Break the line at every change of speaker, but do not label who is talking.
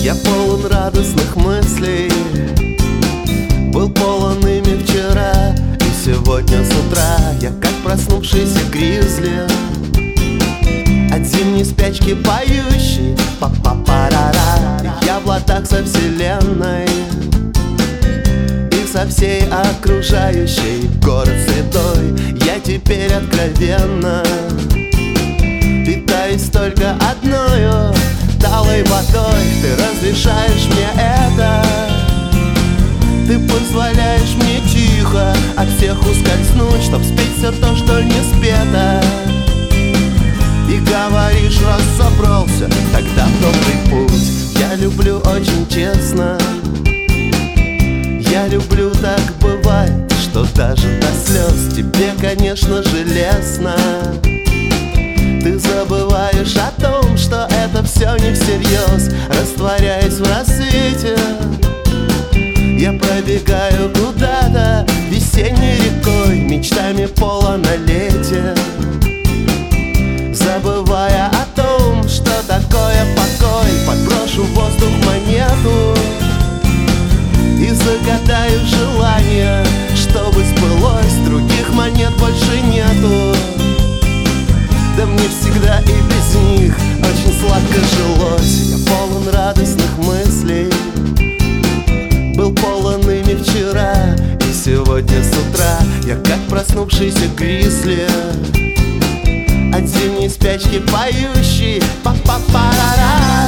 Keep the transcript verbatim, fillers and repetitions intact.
Я полон радостных мыслей, был полон ими вчера и сегодня с утра. Я как проснувшийся гризли, от зимней спячки поющий па-па-па-ра-ра. Я в ладах со вселенной и со всей окружающей город средой. Я теперь откровенно питаюсь только одною талой водой. Ты разрешаешь мне это, ты позволяешь мне тихо от всех ускользнуть, чтоб спеть все то, что не спето. И говоришь, раз собрался, тогда в добрый путь. Я люблю очень честно, я люблю, так бывает, что даже до слез тебе, конечно же, лестно. Ты забываешь о том, что это все не всерьез. Растворяясь в рассвете, я пробегаю куда-то весенней рекой, мечтами полнолетия, забывая о том, что такое покой. Подброшу в воздух монету и загадаю желание, чтобы сбылось. Других монет больше нету, да мне всегда и без них очень сладко жилось. Я полон радостных мыслей, был полон ими вчера и сегодня с утра. Я как проснувшийся гризли, от зимней спячки поющий па-па-па-ра-ра.